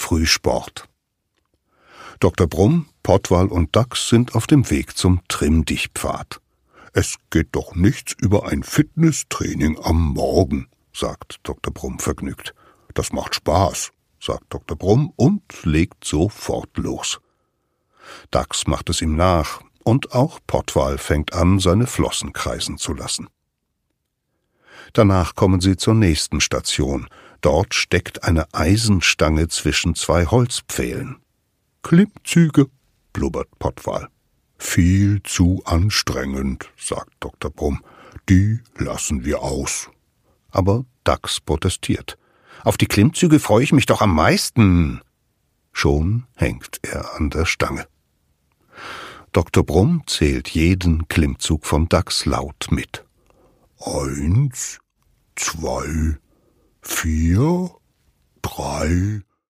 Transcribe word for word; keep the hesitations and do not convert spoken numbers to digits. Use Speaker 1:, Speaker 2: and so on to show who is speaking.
Speaker 1: Frühsport. Doktor Brumm, Pottwal und Dachs sind auf dem Weg zum Trimm-Dich-Pfad. »Es geht doch nichts über ein Fitnesstraining am Morgen«, sagt Doktor Brumm vergnügt. »Das macht Spaß«, sagt Doktor Brumm und legt sofort los. Dachs macht es ihm nach, und auch Pottwal fängt an, seine Flossen kreisen zu lassen. Danach kommen sie zur nächsten Station. Dort steckt eine Eisenstange zwischen zwei Holzpfählen. »Klimmzüge«, blubbert Pottwal. »Viel zu anstrengend«, sagt Doktor Brumm. »Die lassen wir aus.« Aber Dachs protestiert. »Auf die Klimmzüge freue ich mich doch am meisten.« Schon hängt er an der Stange. Doktor Brumm zählt jeden Klimmzug von Dachs laut mit. Eins, zwei, vier, drei,